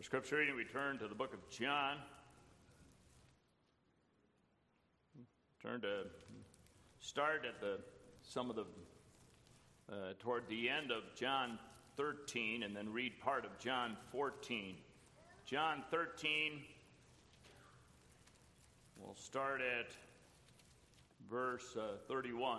For scripture reading, we turn to the book of John. Start at toward the end of John 13, and then read part of John 14. John 13, we'll start at verse 31.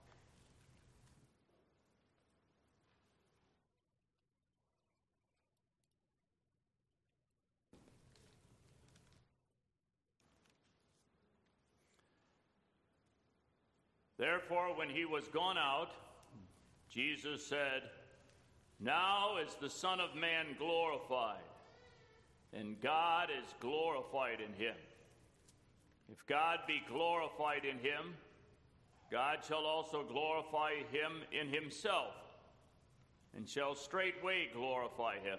Therefore, when he was gone out, Jesus said, "Now is the Son of Man glorified, and God is glorified in him. If God be glorified in him, God shall also glorify him in himself, and shall straightway glorify him.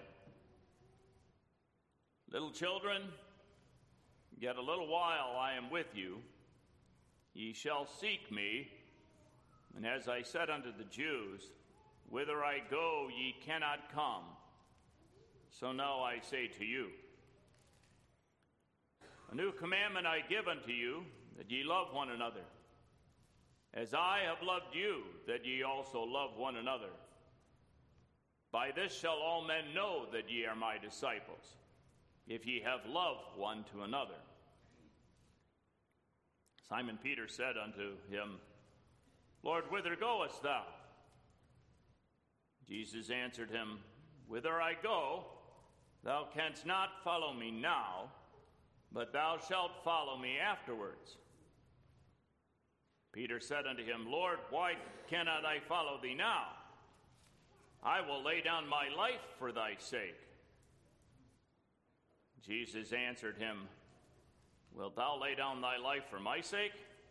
Little children, yet a little while I am with you. Ye shall seek me, and as I said unto the Jews, whither I go ye cannot come. So now I say to you, a new commandment I give unto you, that ye love one another. As I have loved you, that ye also love one another. By this shall all men know that ye are my disciples, if ye have love one to another. Simon Peter said unto him, Lord, whither goest thou? Jesus answered him, Whither I go, thou canst not follow me now, but thou shalt follow me afterwards. Peter said unto him, Lord, why cannot I follow thee now? I will lay down my life for thy sake. Jesus answered him, Wilt thou lay down thy life for my sake?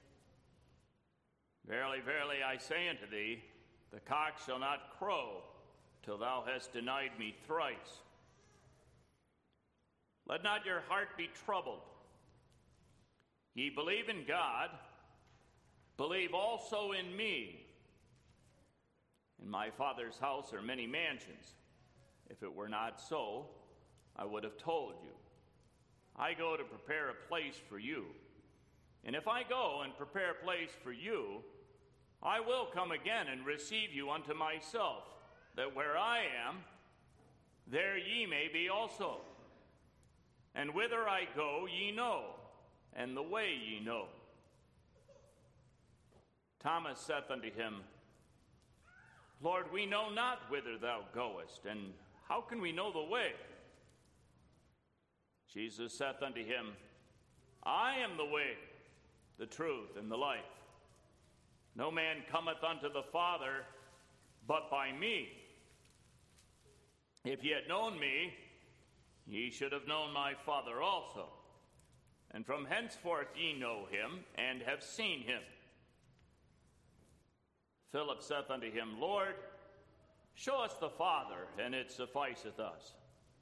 Verily, verily, I say unto thee, the cock shall not crow till thou hast denied me thrice. Let not your heart be troubled. Ye believe in God, believe also in me. In my Father's house are many mansions. If it were not so, I would have told you. I go to prepare a place for you. And if I go and prepare a place for you, I will come again and receive you unto myself, that where I am, there ye may be also. And whither I go ye know, and the way ye know. Thomas saith unto him, Lord, we know not whither thou goest, and how can we know the way? Jesus saith unto him, I am the way, the truth, and the life. No man cometh unto the Father but by me. If ye had known me, ye should have known my Father also. And from henceforth ye know him, and have seen him. Philip saith unto him, Lord, show us the Father, and it sufficeth us.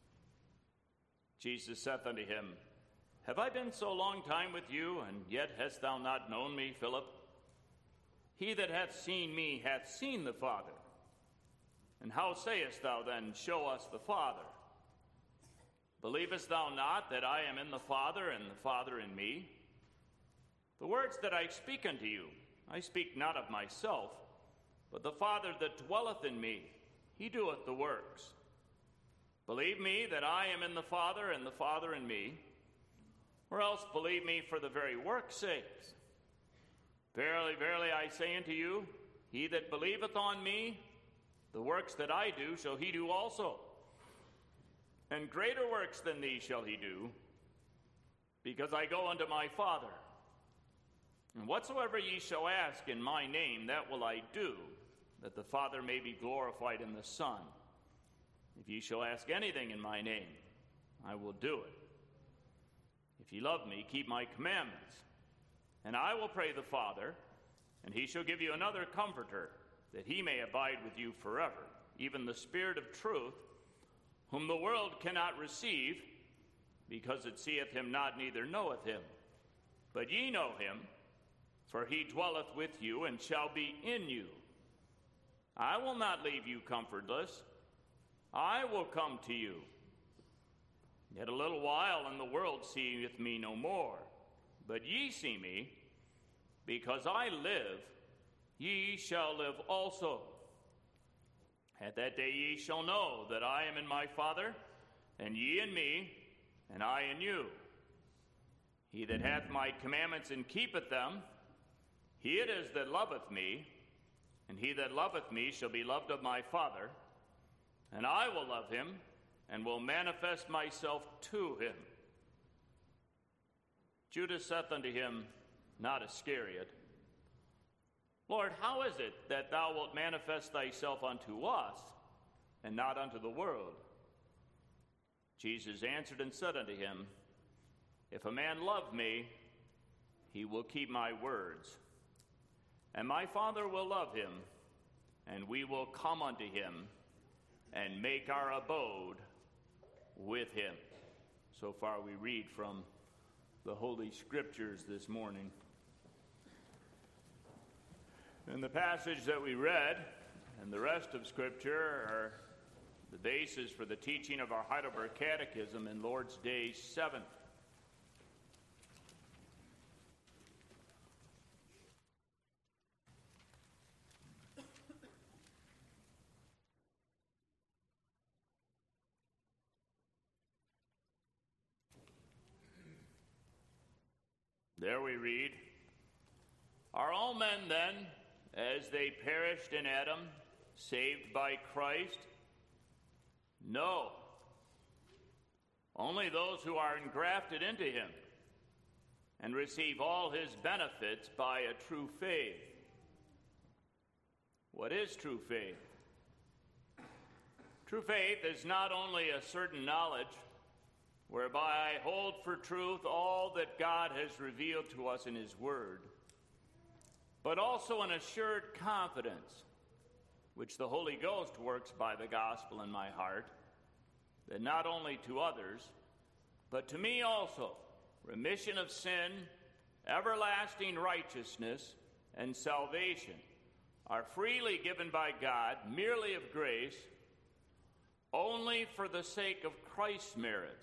Jesus saith unto him, Have I been so long time with you, and yet hast thou not known me, Philip? He that hath seen me hath seen the Father. And how sayest thou then, Show us the Father? Believest thou not that I am in the Father, and the Father in me? The words that I speak unto you, I speak not of myself, but the Father that dwelleth in me, he doeth the works. Believe me that I am in the Father, and the Father in me, or else believe me for the very work's sake. Verily, verily, I say unto you, he that believeth on me, the works that I do shall he do also. And greater works than these shall he do, because I go unto my Father. And whatsoever ye shall ask in my name, that will I do, that the Father may be glorified in the Son. If ye shall ask anything in my name, I will do it. If ye love me, keep my commandments. And I will pray the Father, and he shall give you another Comforter, that he may abide with you forever, even the Spirit of truth, whom the world cannot receive, because it seeth him not, neither knoweth him. But ye know him, for he dwelleth with you, and shall be in you. I will not leave you comfortless. I will come to you. Yet a little while, and the world seeth me no more. But ye see me, because I live, ye shall live also. At that day ye shall know that I am in my Father, and ye in me, and I in you. He that hath my commandments and keepeth them, he it is that loveth me, and he that loveth me shall be loved of my Father, and I will love him, and will manifest myself to him. Judas saith unto him, not Iscariot, Lord, how is it that thou wilt manifest thyself unto us, and not unto the world? Jesus answered and said unto him, If a man love me, he will keep my words. And my Father will love him, and we will come unto him, and make our abode with him. So far we read from the Holy Scriptures this morning. And the passage that we read and the rest of Scripture are the basis for the teaching of our Heidelberg Catechism in Lord's Day 7. There we read, Are all men then, as they perished in Adam, saved by Christ? No. Only those who are engrafted into him and receive all his benefits by a true faith. What is true faith? True faith is not only a certain knowledge whereby I hold for truth all that God has revealed to us in his word, but also an assured confidence, which the Holy Ghost works by the gospel in my heart, that not only to others, but to me also, remission of sin, everlasting righteousness, and salvation are freely given by God, merely of grace, only for the sake of Christ's merits.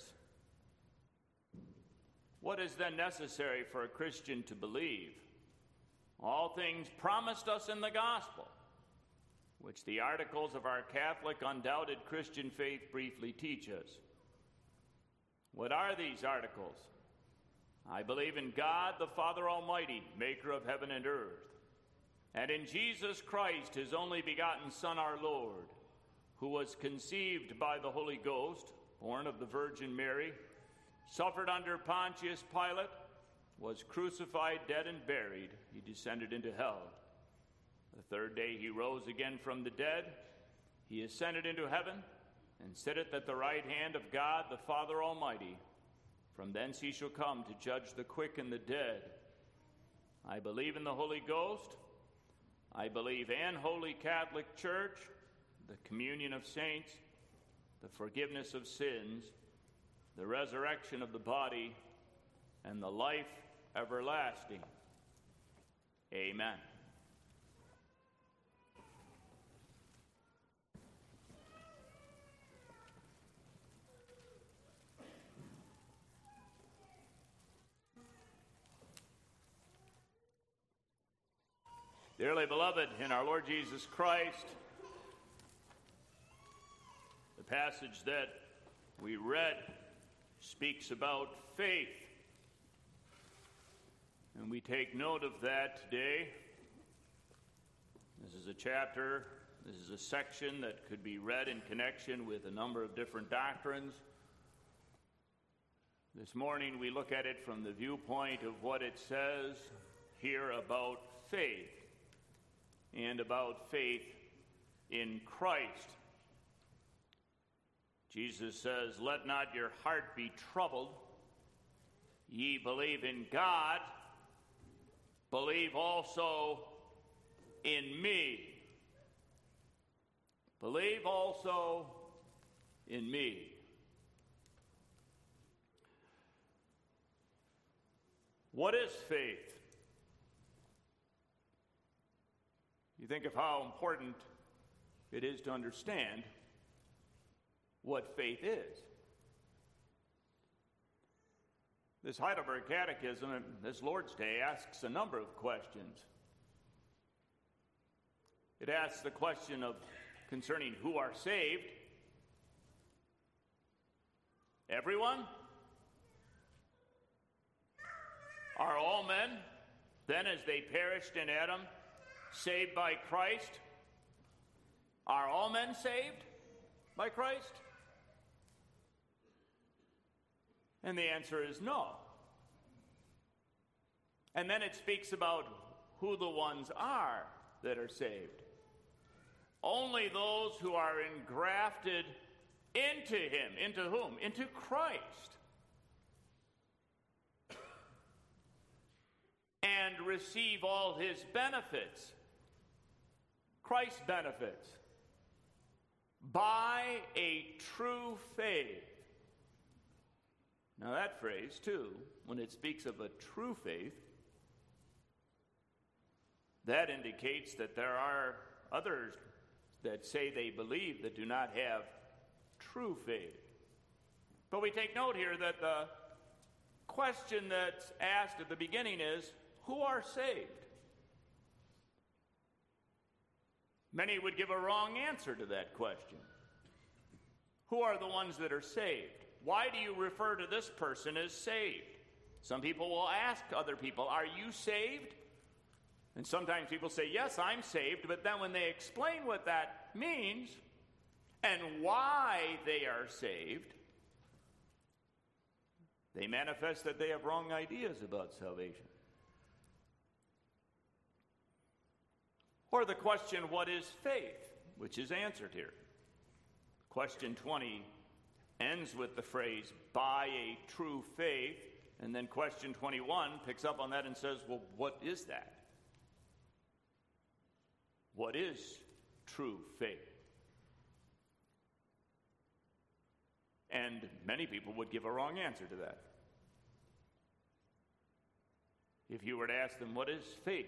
What is then necessary for a Christian to believe? All things promised us in the gospel, which the articles of our Catholic undoubted Christian faith briefly teach us. What are these articles? I believe in God, the Father Almighty, maker of heaven and earth, and in Jesus Christ, his only begotten Son, our Lord, who was conceived by the Holy Ghost, born of the Virgin Mary, suffered under Pontius Pilate, was crucified, dead, and buried. He descended into hell. The third day he rose again from the dead. He ascended into heaven and sitteth at the right hand of God, the Father Almighty. From thence he shall come to judge the quick and the dead. I believe in the Holy Ghost. I believe in Holy Catholic Church, the communion of saints, the forgiveness of sins, the resurrection of the body, and the life everlasting. Amen. Dearly beloved in our Lord Jesus Christ, the passage that we read speaks about faith. And we take note of that today. This is a chapter, this is a section that could be read in connection with a number of different doctrines. This morning we look at it from the viewpoint of what it says here about faith and about faith in Christ. Jesus says, Let not your heart be troubled. Ye believe in God, believe also in me. Believe also in me. What is faith? You think of how important it is to understand what faith is. This Heidelberg Catechism, this Lord's Day, asks a number of questions. It asks the question of concerning who are saved. Everyone? Are all men, then as they perished in Adam, saved by Christ? Are all men saved by Christ? And the answer is no. And then it speaks about who the ones are that are saved. Only those who are engrafted into him. Into whom? Into Christ. And receive all his benefits. Christ's benefits. By a true faith. Now that phrase, too, when it speaks of a true faith, that indicates that there are others that say they believe that do not have true faith. But we take note here that the question that's asked at the beginning is, who are saved? Many would give a wrong answer to that question. Who are the ones that are saved? Why do you refer to this person as saved? Some people will ask other people, are you saved? And sometimes people say, yes, I'm saved, but then when they explain what that means and why they are saved, they manifest that they have wrong ideas about salvation. Or the question, what is faith? Which is answered here. Question 20 ends with the phrase, by a true faith, and then question 21 picks up on that and says, well, what is that? What is true faith? And many people would give a wrong answer to that. If you were to ask them, what is faith?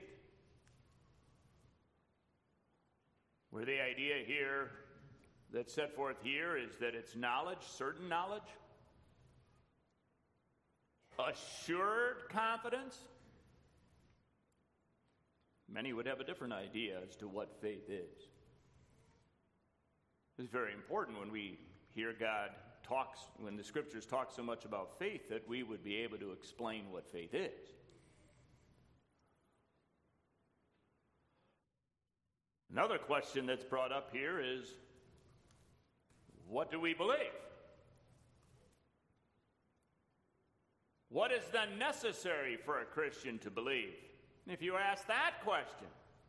Where the idea here that's set forth here is that it's knowledge, certain knowledge, assured confidence. Many would have a different idea as to what faith is. It's very important when we hear God talks, when the scriptures talk so much about faith, that we would be able to explain what faith is. Another question that's brought up here is, what do we believe? What is then necessary for a Christian to believe? And if you ask that question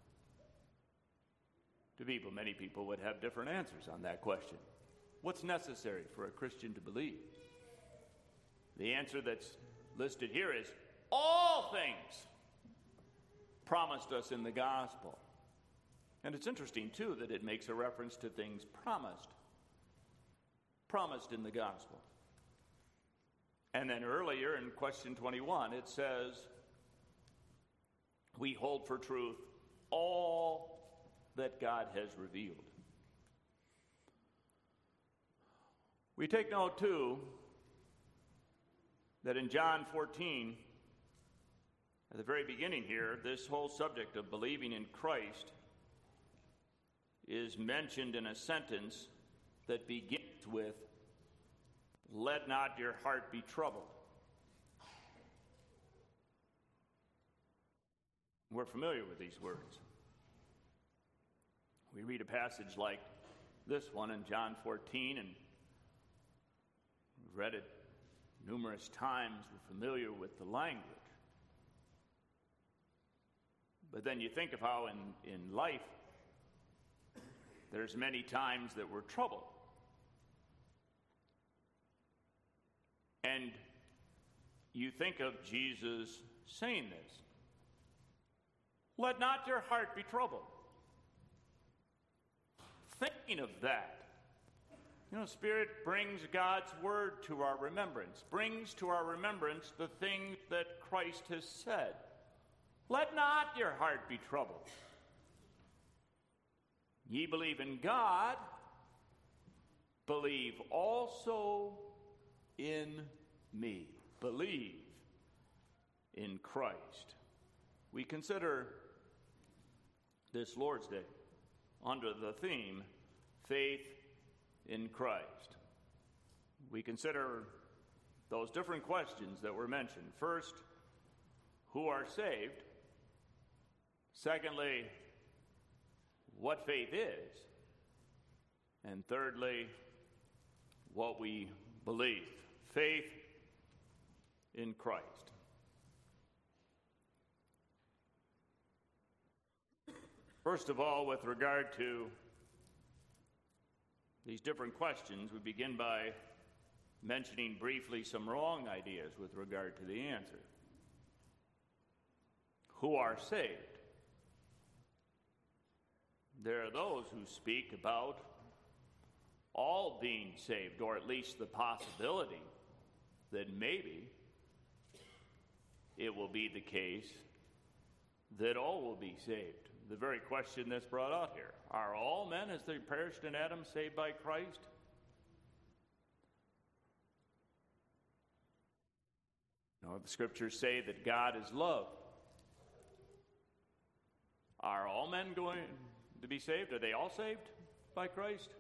to people, many people would have different answers on that question. What's necessary for a Christian to believe? The answer that's listed here is all things promised us in the gospel. And it's interesting, too, that it makes a reference to things promised in the gospel. And then earlier in question 21, it says, we hold for truth all that God has revealed. We take note, too, that in John 14, at the very beginning here, this whole subject of believing in Christ is mentioned in a sentence that begins with, let not your heart be troubled. We're familiar with these words. We read a passage like this one in John 14, and we've read it numerous times. We're familiar with the language. But then you think of how in life, there's many times that we're troubled. And you think of Jesus saying this. Let not your heart be troubled. Thinking of that, Spirit brings God's word to our remembrance, brings to our remembrance the things that Christ has said. Let not your heart be troubled. Ye believe in God, believe also in me. Believe in Christ. We consider this Lord's Day under the theme, Faith in Christ. We consider those different questions that were mentioned. First, who are saved? Secondly, what faith is? And thirdly, what we believe. Faith in Christ. First of all, with regard to these different questions, we begin by mentioning briefly some wrong ideas with regard to the answer. Who are saved? There are those who speak about all being saved, or at least the possibility that maybe it will be the case that all will be saved. The very question that's brought out here. Are all men as they perished in Adam saved by Christ? No, the scriptures say that God is love. Are all men going to be saved? Are they all saved by Christ?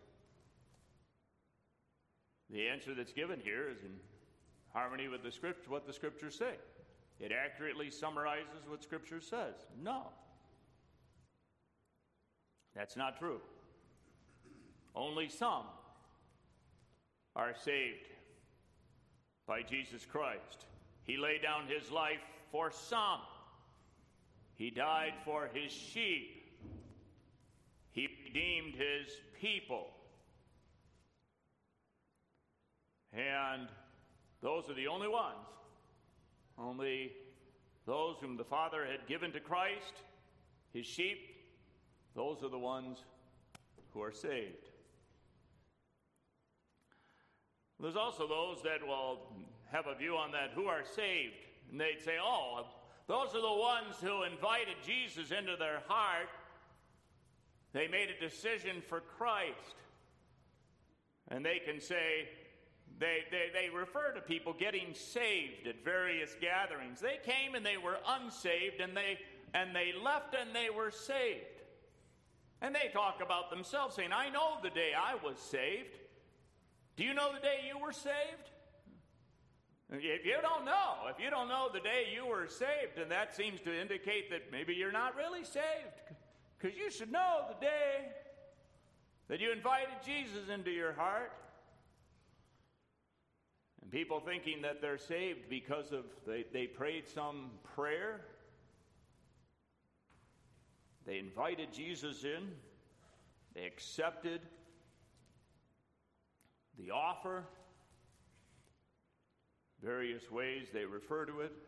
The answer that's given here is in harmony with the scripture, what the scriptures say. It accurately summarizes what scripture says. No. That's not true. Only some are saved by Jesus Christ. He laid down his life for some. He died for his sheep. He redeemed his people. And those are the only ones. Only those whom the Father had given to Christ, his sheep, those are the ones who are saved. There's also those that will have a view on that, who are saved. And they'd say, oh, those are the ones who invited Jesus into their heart. They made a decision for Christ. And they can say, they refer to people getting saved at various gatherings. They came and they were unsaved, and they left and they were saved. And they talk about themselves saying, I know the day I was saved. Do you know the day you were saved? If you don't know the day you were saved, then that seems to indicate that maybe you're not really saved. Because you should know the day that you invited Jesus into your heart. And people thinking that they're saved because of they prayed some prayer. They invited Jesus in. They accepted the offer. Various ways they refer to it.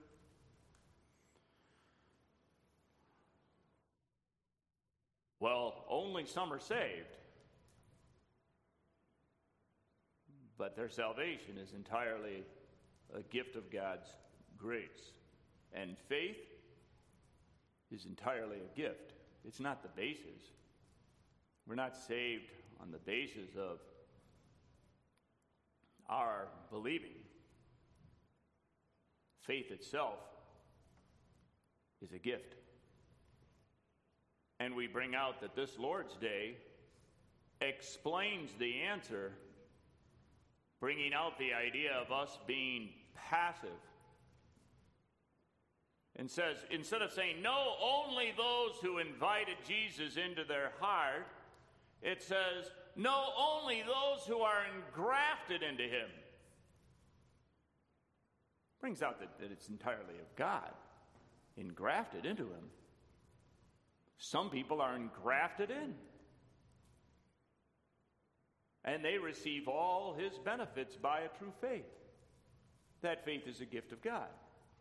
Well, only some are saved. But their salvation is entirely a gift of God's grace. And faith is entirely a gift. It's not the basis. We're not saved on the basis of our believing. Faith itself is a gift. And we bring out that this Lord's Day explains the answer, bringing out the idea of us being passive. And says, instead of saying, no, only those who invited Jesus into their heart, it says, no, only those who are engrafted into him. Brings out that it's entirely of God, engrafted into him. Some people are engrafted in. And they receive all his benefits by a true faith. That faith is a gift of God.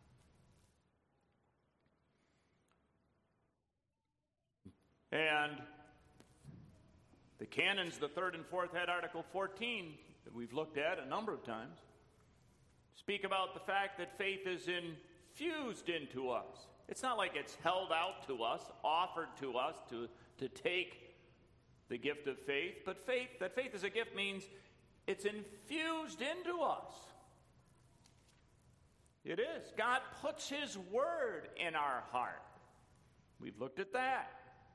And the canons, the third and fourth head, Article 14, that we've looked at a number of times, speak about the fact that faith is infused into us. It's not like it's held out to us, offered to us to take the gift of faith, but that faith is a gift means it's infused into us. It is. God puts his word in our heart. We've looked at that.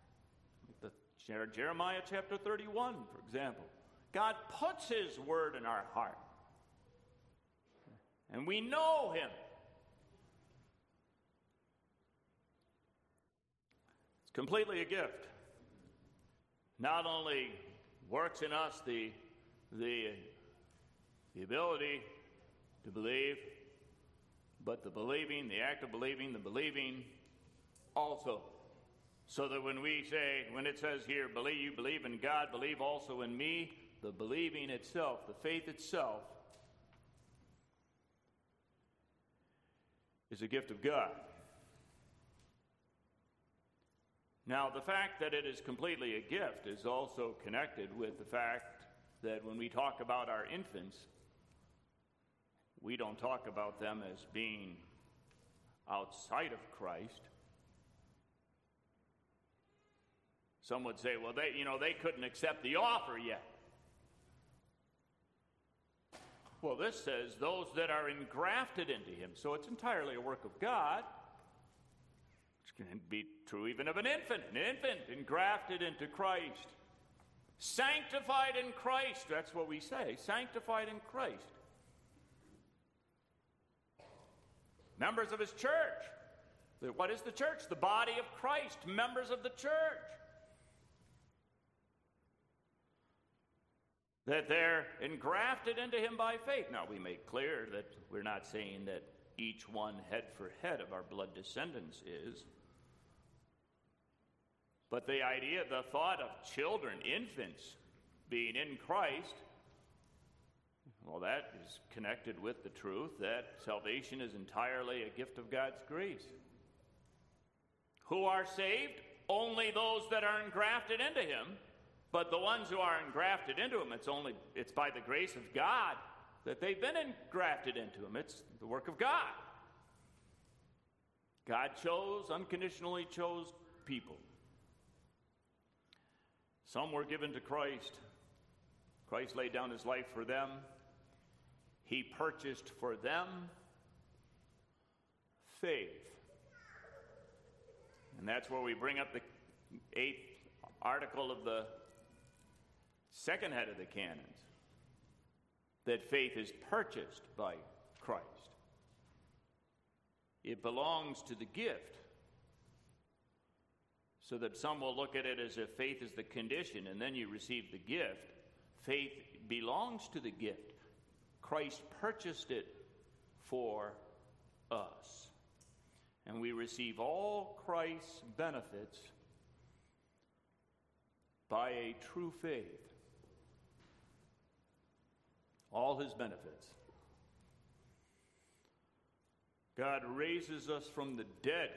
Jeremiah chapter 31, for example. God puts his word in our heart. And we know him. It's completely a gift. Not only works in us the ability to believe, but the believing, the act of believing, the believing also. So that when it says here, believe, you believe in God, believe also in me, the believing itself, the faith itself, is a gift of God. Now, the fact that it is completely a gift is also connected with the fact that when we talk about our infants, we don't talk about them as being outside of Christ. Some would say, well, they couldn't accept the offer yet. Well, this says those that are engrafted into him. So it's entirely a work of God. It's going to be true even of an infant. An infant engrafted into Christ. Sanctified in Christ. That's what we say. Sanctified in Christ. Members of his church. What is the church? The body of Christ. Members of the church. That they're engrafted into him by faith. Now, we make clear that we're not saying that each one head for head of our blood descendants is. But the idea, the thought of children, infants, being in Christ, well, that is connected with the truth that salvation is entirely a gift of God's grace. Who are saved? Only those that are engrafted into him. But the ones who are engrafted into him, it's by the grace of God that they've been engrafted into him. It's the work of God. God unconditionally chose people. Some were given to Christ. Christ laid down his life for them. He purchased for them faith. And that's where we bring up the 8th article of the second head of the canons, that faith is purchased by Christ. It belongs to the gift, so that some will look at it as if faith is the condition and then you receive the gift. Faith belongs to the gift. Christ purchased it for us. And we receive all Christ's benefits by a true faith. All his benefits. God raises us from the dead.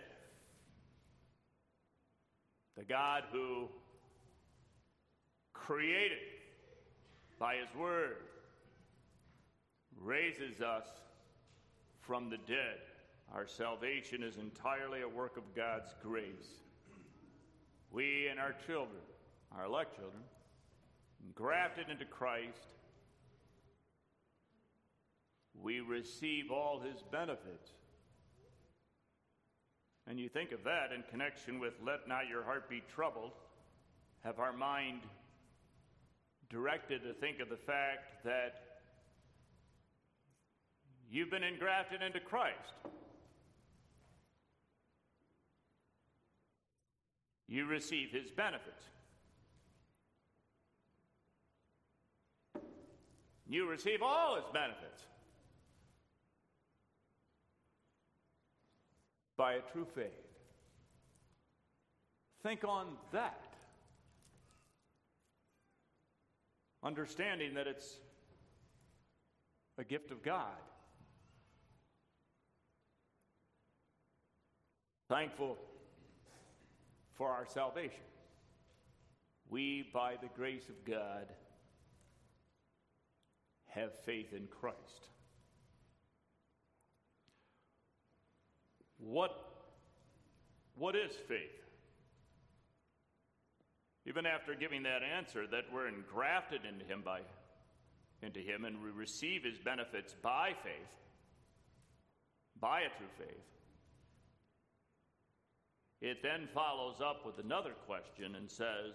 The God who created by his word raises us from the dead. Our salvation is entirely a work of God's grace. We and our children, our elect children, grafted into Christ, we receive all his benefits. And you think of that in connection with let not your heart be troubled, have our mind directed to think of the fact that you've been engrafted into Christ. You receive his benefits. You receive all his benefits by a true faith. Think on that. Understanding that it's a gift of God. Thankful for our salvation. We, by the grace of God, have faith in Christ. What is faith? Even after giving that answer, that we're engrafted into him and we receive his benefits by faith, by a true faith, it then follows up with another question and says,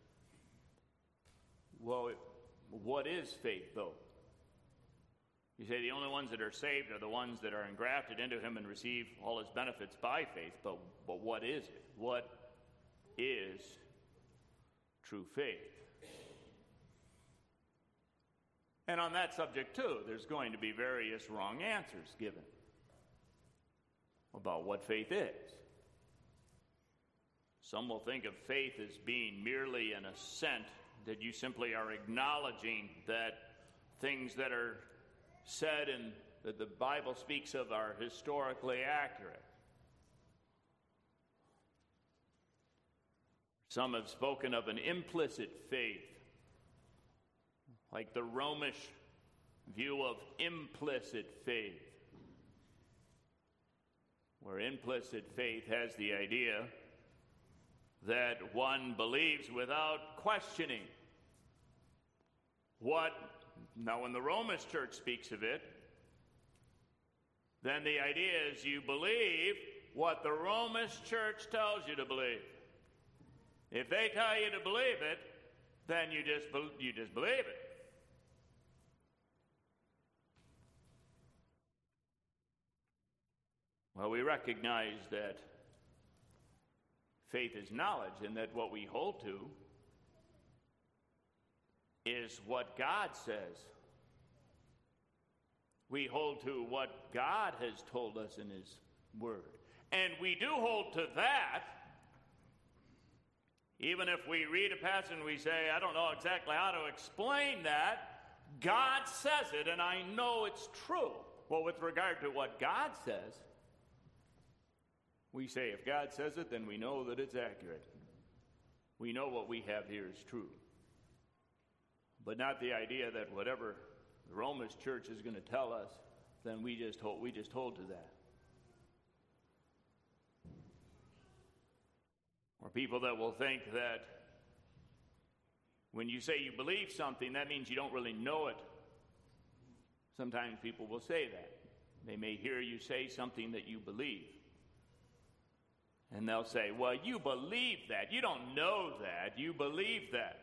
well, what is faith, though? You say the only ones that are saved are the ones that are engrafted into him and receive all his benefits by faith, but what is it? What is true faith? And on that subject, too, there's going to be various wrong answers given about what faith is. Some will think of faith as being merely an assent, that you simply are acknowledging that things that are said and that the Bible speaks of are historically accurate. Some have spoken of an implicit faith, like the Romish view of implicit faith, where implicit faith has the idea that one believes without questioning. Now when the Romish church speaks of it, then the idea is you believe what the Romish church tells you to believe. If they tell you to believe it, then you just believe it. Well, we recognize that faith is knowledge, and that what we hold to is what God says. We hold to what God has told us in his word. And we do hold to that, even if we read a passage and we say, I don't know exactly how to explain that, God says it, and I know it's true. Well, with regard to what God says, we say, if God says it, then we know that it's accurate. We know what we have here is true. But not the idea that whatever the Romish church is going to tell us, then we just hold to that. Or people that will think that when you say you believe something, that means you don't really know it. Sometimes people will say that. They may hear you say something that you believe. And they'll say, well, you believe that. You don't know that. You believe that.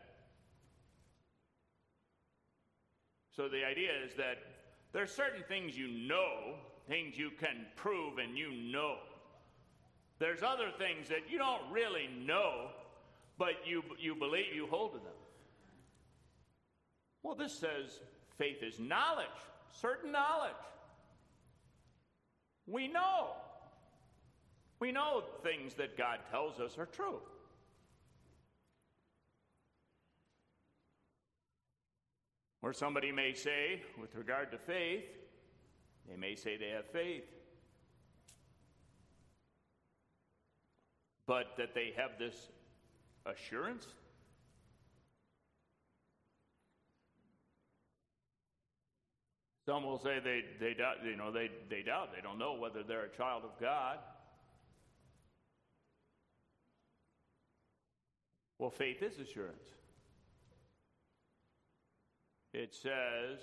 So the idea is that there are certain things you know, things you can prove and you know. There's other things that you don't really know, but you believe, you hold to them. Well, this says faith is knowledge, certain knowledge. We know. We know things that God tells us are true. Or somebody may say, with regard to faith, they may say they have faith, but that they have this assurance. Some will say they doubt, they doubt. They don't know whether they're a child of God. Well, faith is assurance. It says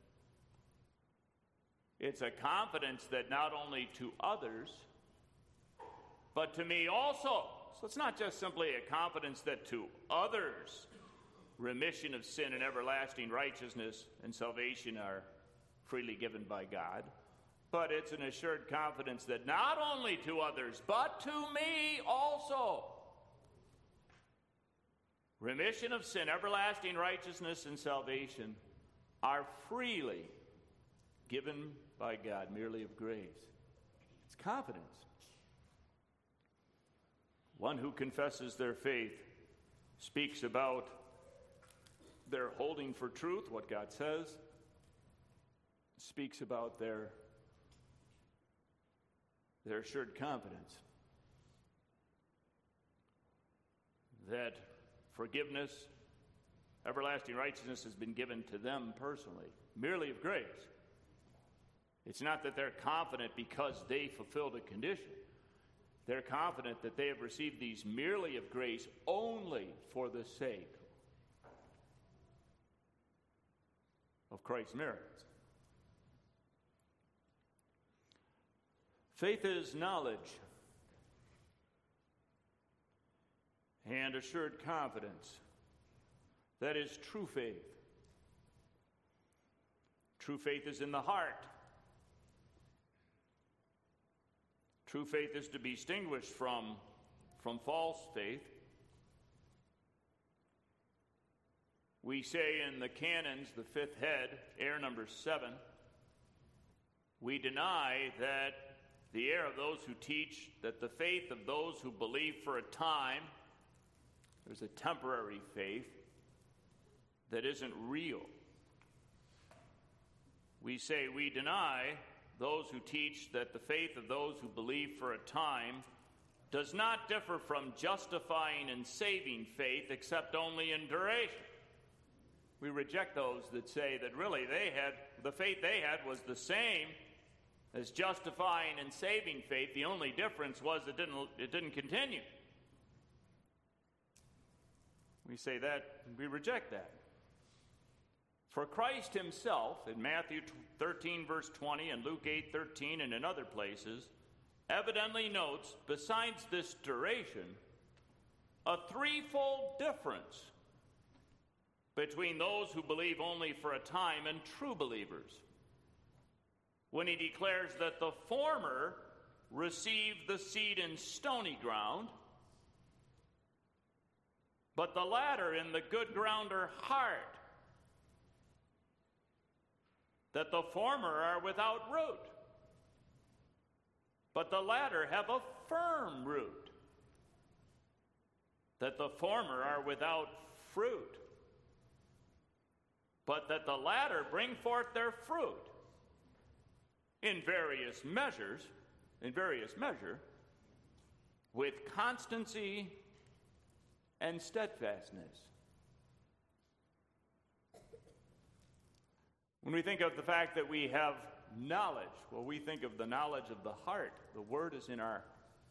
it's a confidence that not only to others, but to me also. So it's not just simply a confidence that to others remission of sin and everlasting righteousness and salvation are freely given by God, but it's an assured confidence that not only to others, but to me also. Remission of sin, everlasting righteousness, and salvation are freely given by God, merely of grace. It's confidence. One who confesses their faith speaks about their holding for truth, what God says, speaks about their assured confidence that forgiveness, everlasting righteousness has been given to them personally, merely of grace. It's not that they're confident because they fulfilled a condition. They're confident that they have received these merely of grace only for the sake of Christ's merits. Faith is knowledge and assured confidence. That is true faith. True faith is in the heart. True faith is to be distinguished from false faith. We say in the canons, the fifth head, error number 7, we deny that the error of those who teach that the faith of those who believe for a time, there's a temporary faith that isn't real. We say we deny those who teach that the faith of those who believe for a time does not differ from justifying and saving faith except only in duration. We reject those that say that really the faith they had was the same as justifying and saving faith. The only difference was it didn't continue. We say that, we reject that. For Christ himself, in Matthew 13, verse 20, and Luke 8:13, and in other places, evidently notes, besides this duration, a threefold difference between those who believe only for a time and true believers, when he declares that the former received the seed in stony ground, but the latter in the good ground or hard. That the former are without root, but the latter have a firm root. That the former are without fruit, but that the latter bring forth their fruit in various measure, with constancy and steadfastness. When we think of the fact that we have knowledge, well, we think of the knowledge of the heart. The word is in our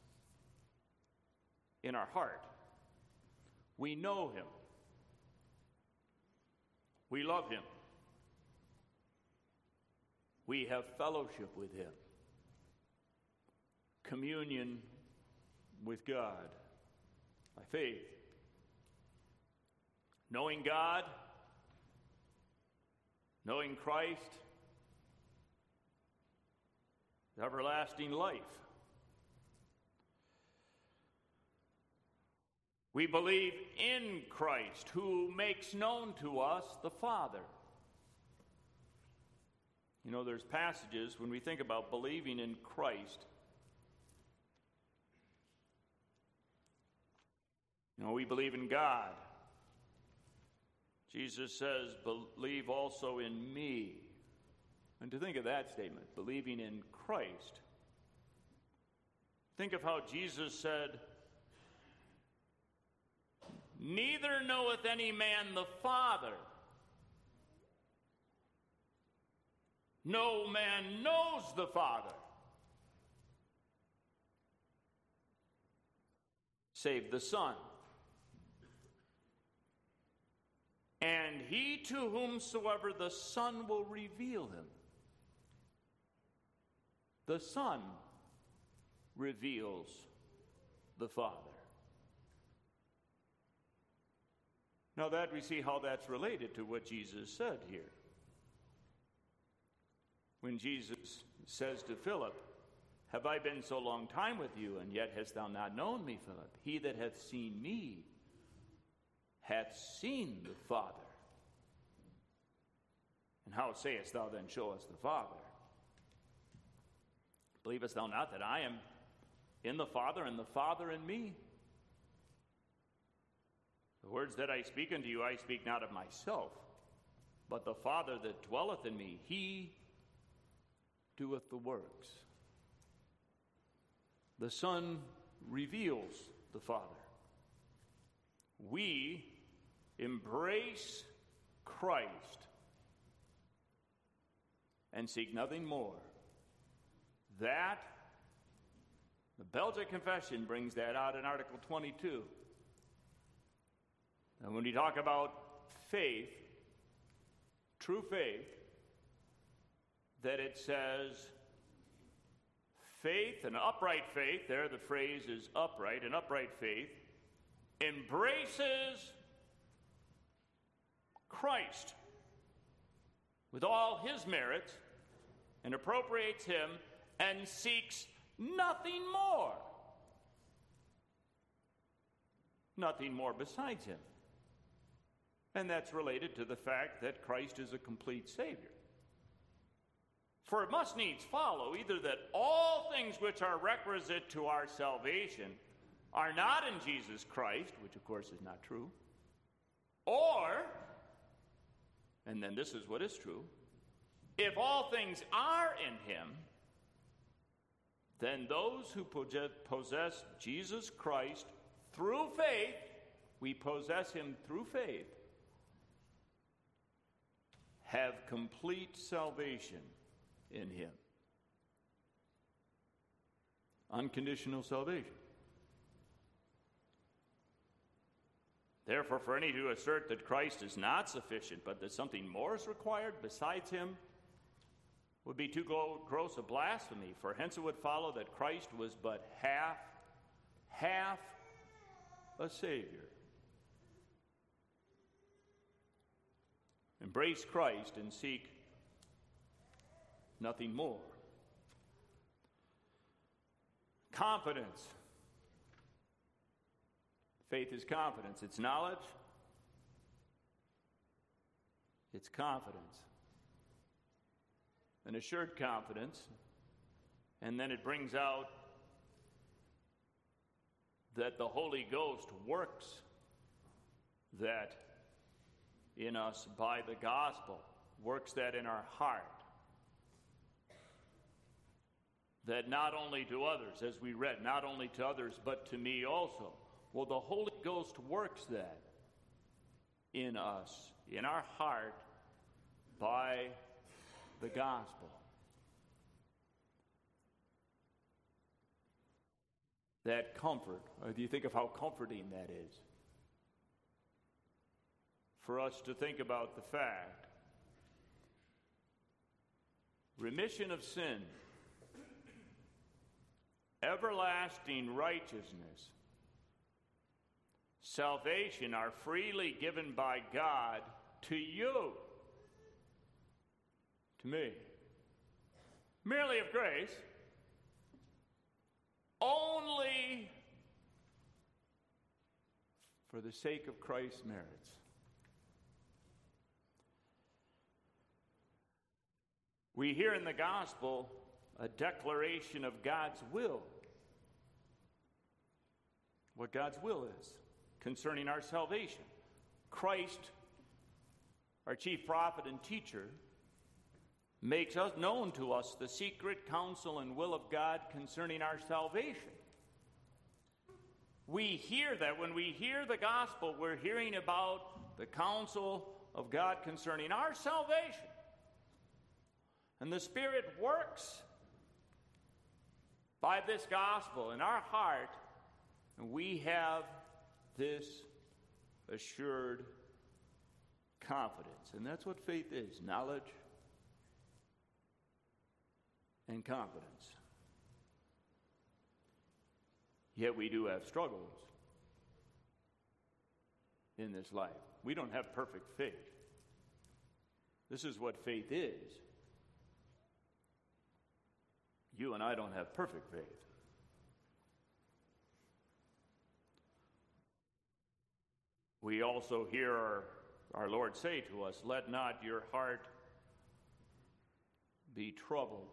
heart. We know him. We love him. We have fellowship with him. Communion with God by faith. Knowing God, knowing Christ, everlasting life. We believe in Christ, who makes known to us the Father. You know, there's passages when we think about believing in Christ. You know, we believe in God. Jesus says, believe also in me. And to think of that statement, believing in Christ. Think of how Jesus said, neither knoweth any man the Father. No man knows the Father, save the Son. And he to whomsoever the Son will reveal him. The Son reveals the Father. Now that we see how that's related to what Jesus said here. When Jesus says to Philip, have I been so long time with you, and yet hast thou not known me, Philip? He that hath seen me hath seen the Father. And how sayest thou then, show us the Father? Believest thou not that I am in the Father, and the Father in me? The words that I speak unto you, I speak not of myself, but the Father that dwelleth in me, he doeth the works. The Son reveals the Father. We embrace Christ and seek nothing more. That, the Belgic Confession brings that out in Article 22. And when we talk about faith, true faith, that it says, faith, an upright faith, there the phrase is upright, an upright faith, embraces Christ with all his merits and appropriates him and seeks nothing more. Nothing more besides him. And that's related to the fact that Christ is a complete Savior. For it must needs follow either that all things which are requisite to our salvation are not in Jesus Christ, which of course is not true, or, and then this is what is true, if all things are in him, then those who possess Jesus Christ through faith, we possess him through faith, have complete salvation in him. Unconditional salvation. Therefore, for any to assert that Christ is not sufficient, but that something more is required besides him, would be too gross a blasphemy, for hence it would follow that Christ was but half a Savior. Embrace Christ and seek nothing more. Confidence. Faith is confidence. It's knowledge. It's confidence. An assured confidence. And then it brings out that the Holy Ghost works that in us by the gospel, works that in our heart. That not only to others, as we read, not only to others, but to me also. Well, the Holy Ghost works that in us, in our heart, by the gospel. That comfort, or do you think of how comforting that is? For us to think about the fact, remission of sin, everlasting righteousness, salvation are freely given by God to you, to me, merely of grace, only for the sake of Christ's merits. We hear in the gospel a declaration of God's will. What God's will is concerning our salvation. Christ, our chief prophet and teacher, makes us known to us the secret counsel and will of God concerning our salvation. We hear that when we hear the gospel, we're hearing about the counsel of God concerning our salvation. And the Spirit works by this gospel in our heart, and we have this assured confidence. And that's what faith is, knowledge and confidence. Yet we do have struggles in this life. We don't have perfect faith. This is what faith is. You and I don't have perfect faith. We also hear our Lord say to us, "Let not your heart be troubled."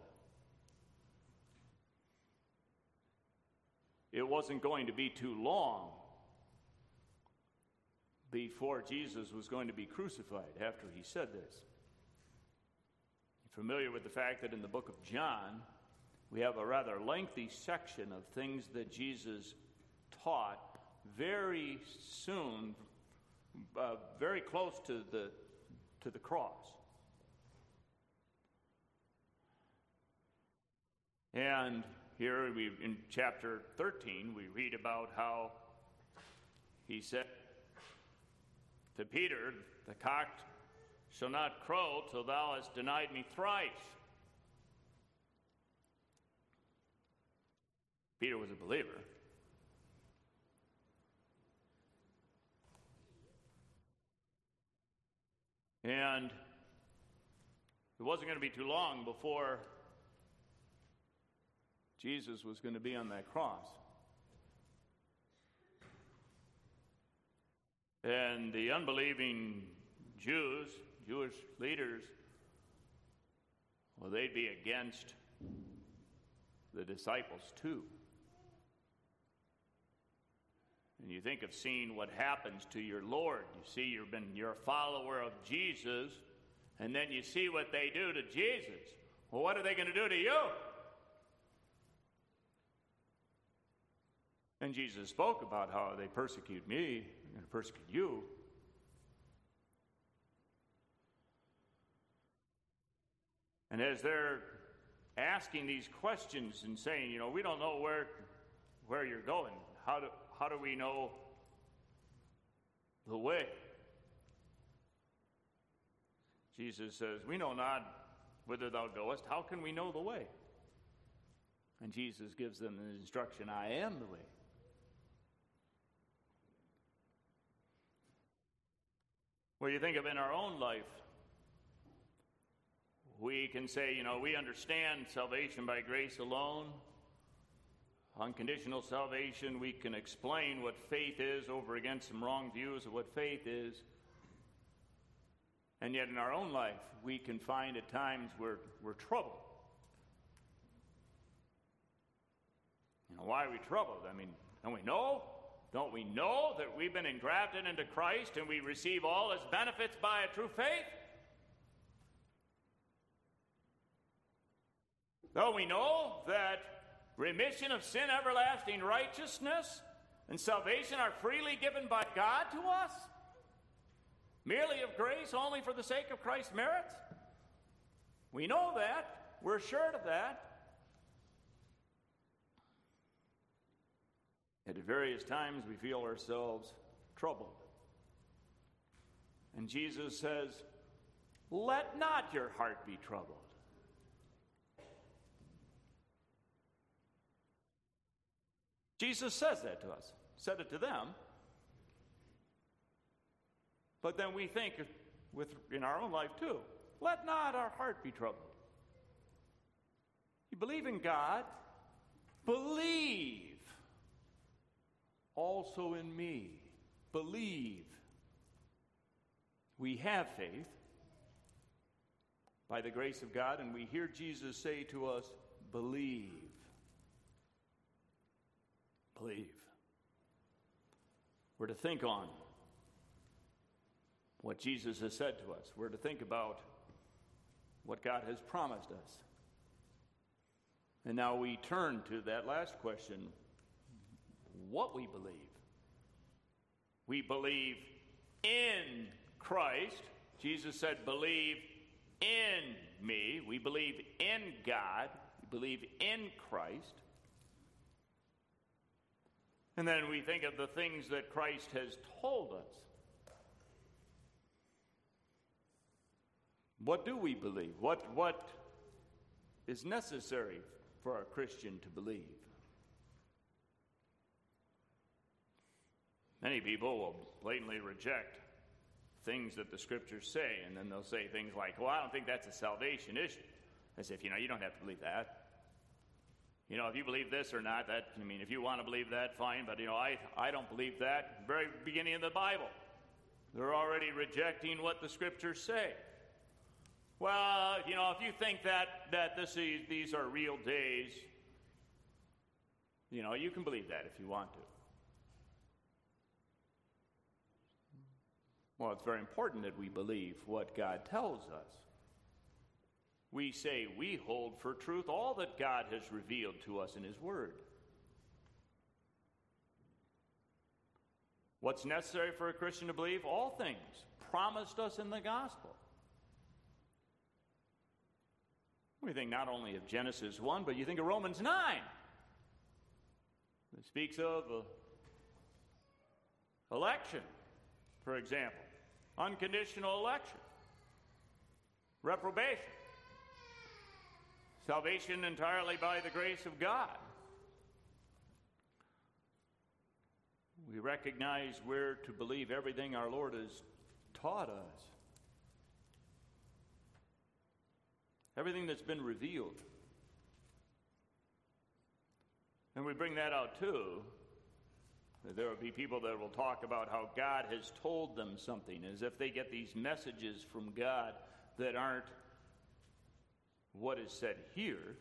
It wasn't going to be too long before Jesus was going to be crucified after he said this. You're familiar with the fact that in the book of John, we have a rather lengthy section of things that Jesus taught very soon, very close to the cross. And here in chapter 13, we read about how he said to Peter, "The cock shall not crow till thou hast denied me thrice." Peter was a believer. And it wasn't going to be too long before Jesus was going to be on that cross. And the unbelieving Jews, Jewish leaders, well, they'd be against the disciples too. And you think of seeing what happens to your Lord. You see, you're a follower of Jesus, and then you see what they do to Jesus. Well, what are they going to do to you? And Jesus spoke about how they persecute me, they're going to persecute you. And as they're asking these questions and saying, we don't know where you're going. How do we know the way? Jesus says, we know not whither thou goest. How can we know the way? And Jesus gives them the instruction, I am the way. Well, you think of in our own life, we can say, we understand salvation by grace alone. Unconditional salvation, we can explain what faith is over against some wrong views of what faith is. And yet in our own life, we can find at times we're troubled. Why are we troubled? Don't we know? Don't we know that we've been engrafted into Christ and we receive all his benefits by a true faith? Don't we know that remission of sin, everlasting righteousness, and salvation are freely given by God to us? Merely of grace, only for the sake of Christ's merits? We know that. We're assured of that. At various times we feel ourselves troubled. And Jesus says, let not your heart be troubled. Jesus says that to us, said it to them. But then we think in our own life too, let not our heart be troubled. You believe in God, believe also in me. Believe. We have faith by the grace of God, and we hear Jesus say to us, believe. Believe. We're to think on what Jesus has said to us. We're to think about what God has promised us. And now we turn to that last question, what we believe. We believe in Christ. Jesus said, believe in me. We believe in God. We believe in Christ. And then we think of the things that Christ has told us. What do we believe? What is necessary for a Christian to believe? Many people will blatantly reject things that the scriptures say, and then they'll say things like, well, I don't think that's a salvation issue. As if, you don't have to believe that. If you believe this or not, if you want to believe that, fine, but, I don't believe that. Very beginning of the Bible, they're already rejecting what the scriptures say. Well, if you think that these are real days, you can believe that if you want to. Well, it's very important that we believe what God tells us. We say we hold for truth all that God has revealed to us in his word. What's necessary for a Christian to believe? All things promised us in the gospel. We think not only of Genesis 1, but you think of Romans 9. It speaks of election, for example. Unconditional election. Reprobation. Salvation entirely by the grace of God. We recognize we're to believe everything our Lord has taught us. Everything that's been revealed. And we bring that out too. There will be people that will talk about how God has told them something, as if they get these messages from God that aren't what is said here.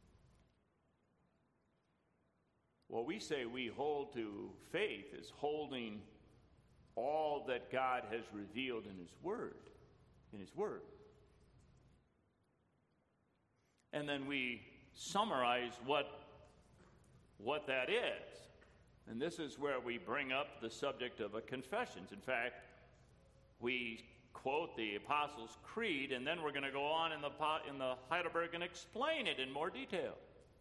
What we say we hold to faith is holding all that God has revealed in His Word. And then we summarize what that is. And this is where we bring up the subject of a confessions. In fact, we quote the Apostles' Creed, and then we're going to go on in the Heidelberg and explain it in more detail.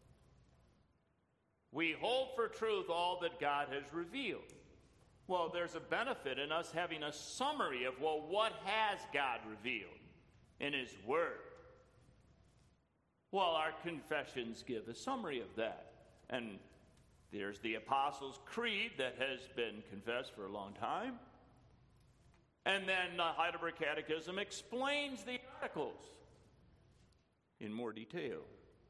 We hold for truth all that God has revealed. Well, there's a benefit in us having a summary of, well, what has God revealed in His Word? Well, our confessions give a summary of that. And there's the Apostles' Creed that has been confessed for a long time. And then the Heidelberg Catechism explains the articles in more detail.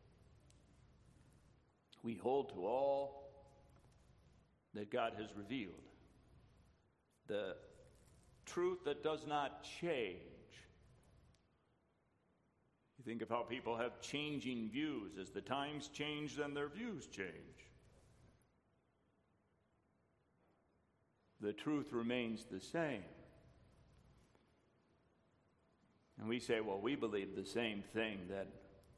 We hold to all that God has revealed. The truth that does not change. You think of how people have changing views. As the times change, then their views change. The truth remains the same. And we say, well, we believe the same thing that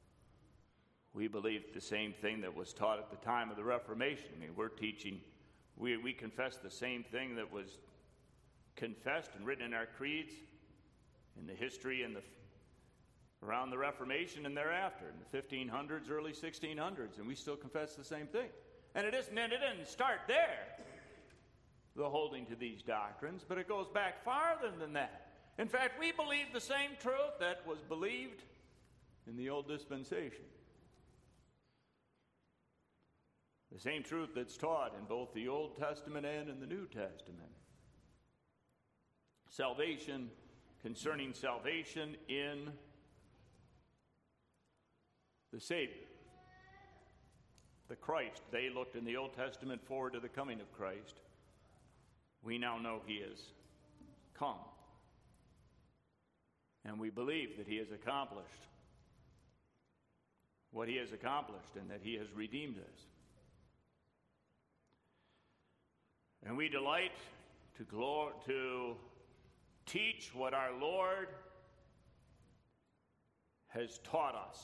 was taught at the time of the Reformation. I mean, we're teaching, we confess the same thing that was confessed and written in our creeds in the history and around the Reformation and thereafter, in the 1500s, early 1600s, and we still confess the same thing. And it didn't start there, the holding to these doctrines, but it goes back farther than that. In fact, we believe the same truth that was believed in the old dispensation. The same truth that's taught in both the Old Testament and in the New Testament. Concerning salvation in the Savior, the Christ. They looked in the Old Testament forward to the coming of Christ. We now know He has come. And we believe that He has accomplished what He has accomplished and that He has redeemed us. And we delight to teach what our Lord has taught us.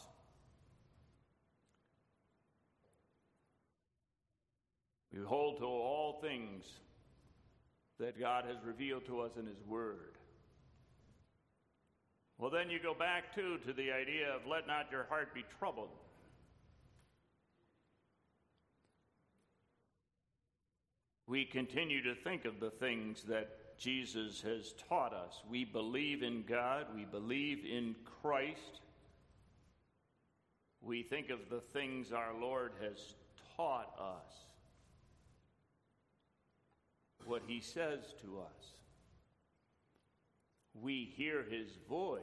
We hold to all things that God has revealed to us in His Word. Well, then you go back, to the idea of let not your heart be troubled. We continue to think of the things that Jesus has taught us. We believe in God. We believe in Christ. We think of the things our Lord has taught us. What He says to us. We hear His voice.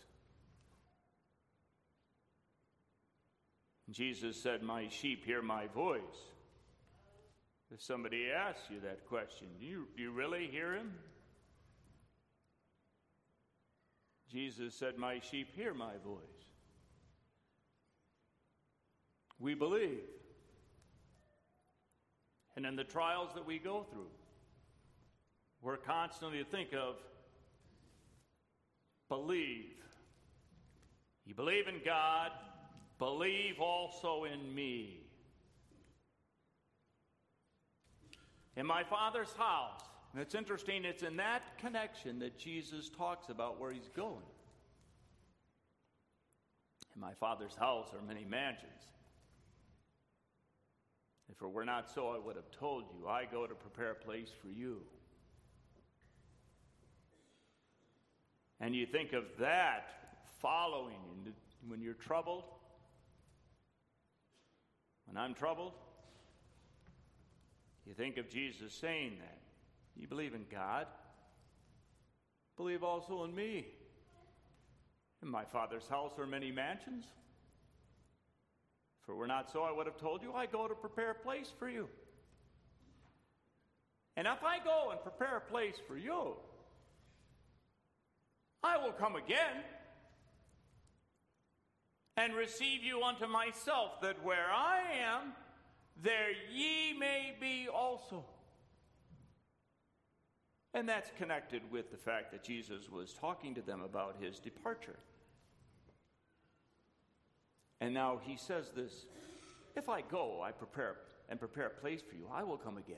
Jesus said, "My sheep hear my voice." If somebody asks you that question, do you really hear Him? Jesus said, "My sheep hear my voice." We believe. And in the trials that we go through, we're constantly to think of believe. You believe in God, believe also in me. In my Father's house. And it's interesting, it's in that connection that Jesus talks about where He's going. In my Father's house are many mansions. If it were not so, I would have told you, I go to prepare a place for you. And you think of that following when you're troubled. When I'm troubled, You think of Jesus saying that. You believe in God? Believe also in me. In my Father's house are many mansions. If it were not so, I would have told you, I go to prepare a place for you. And if I go and prepare a place for you, I will come again and receive you unto myself, that where I am, there ye may be also. And that's connected with the fact that Jesus was talking to them about his departure. And now he says this, if I go, I prepare a place for you, I will come again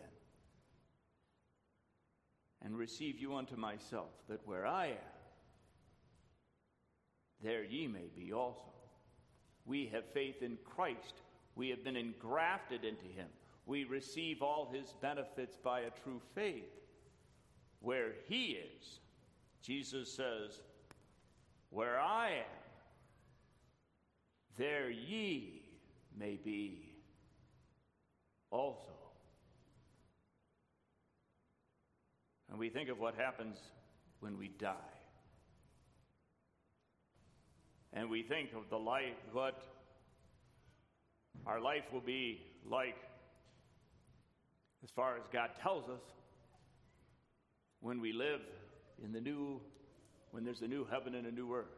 and receive you unto myself, that where I am, there ye may be also. We have faith in Christ. We have been engrafted into him. We receive all his benefits by a true faith. Where he is, Jesus says, where I am, there ye may be also. And we think of what happens when we die. And we think of the life, what our life will be like, as far as God tells us, when we live in when there's a new heaven and a new earth.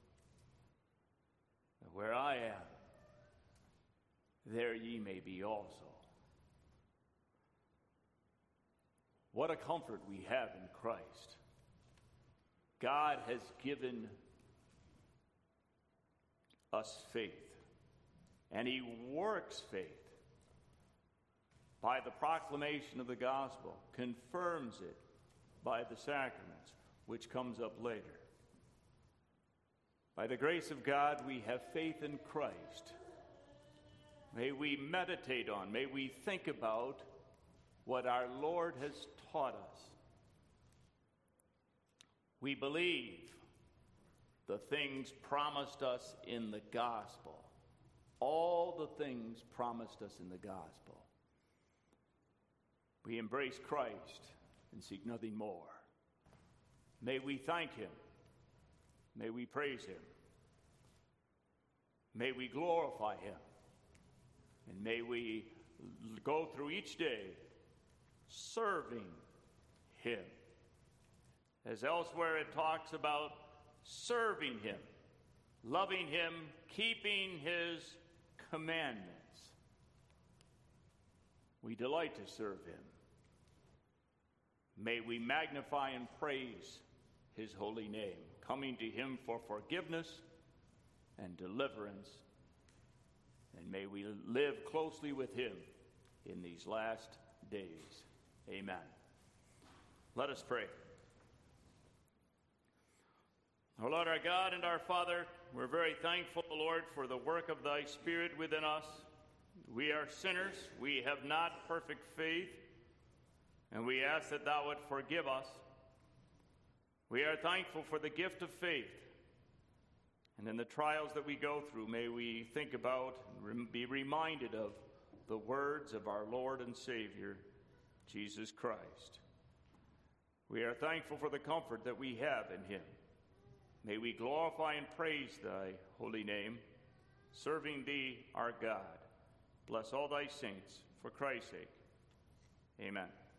Where I am, there ye may be also. What a comfort we have in Christ. God has given us faith, and he works faith by the proclamation of the gospel, confirms it by the sacraments, which comes up later. By the grace of God, we have faith in Christ. May we meditate on, may we think about what our Lord has taught us. We believe the things promised us in the gospel. All the things promised us in the gospel. We embrace Christ and seek nothing more. May we thank him. May we praise him. May we glorify him. And may we go through each day serving him. As elsewhere it talks about serving him, loving him, keeping his commandments. We delight to serve him. May we magnify and praise his holy name, coming to him for forgiveness and deliverance. And may we live closely with him in these last days. Amen. Let us pray. Our Lord, our God, and our Father, we're very thankful, Lord, for the work of thy Spirit within us. We are sinners. We have not perfect faith, and we ask that thou would forgive us. We are thankful for the gift of faith. And in the trials that we go through, may we think about and be reminded of the words of our Lord and Savior, Jesus Christ. We are thankful for the comfort that we have in him. May we glorify and praise thy holy name, serving thee, our God. Bless all thy saints, for Christ's sake. Amen.